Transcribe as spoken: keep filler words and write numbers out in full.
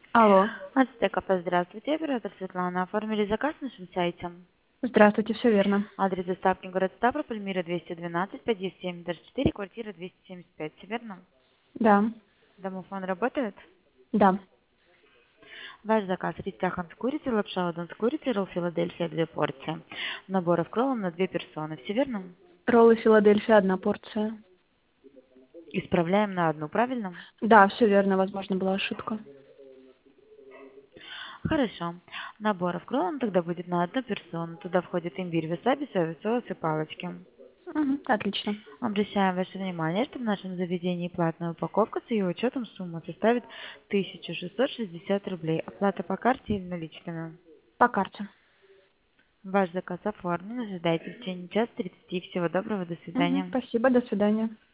Алло. Ацтекафе, здравствуйте, оператор Светлана. Оформили заказ на нашем сайте. Здравствуйте, все верно. Адрес доставки город Ставрополь, Мира двести двенадцать, подъезд семь, этаж четыре, квартира двести семьдесят пять. Все верно? Да, Домофон работает? да. Ваш заказ: ристяхан с курицей, лапша удон с курицей, ролл Филадельфия две порции. Наборов кроллом на две персоны. Все верно? Роллы Филадельфия одна порция. Исправляем на одну, правильно? Да, все верно, возможно, была ошибка. Хорошо. Наборов кроллом тогда будет на одну персону. Туда входит имбирь, васаби, соевый соус и палочки. Мгм, отлично. Обращаем ваше внимание, что в нашем заведении платная упаковка с ее учетом сумма составит тысяча шестьсот шестьдесят рублей. Оплата по карте или наличными. По карте. Ваш заказ оформлен. Ожидайте в течение часа тридцати. Всего доброго. До Мгм, свидания. спасибо, до свидания.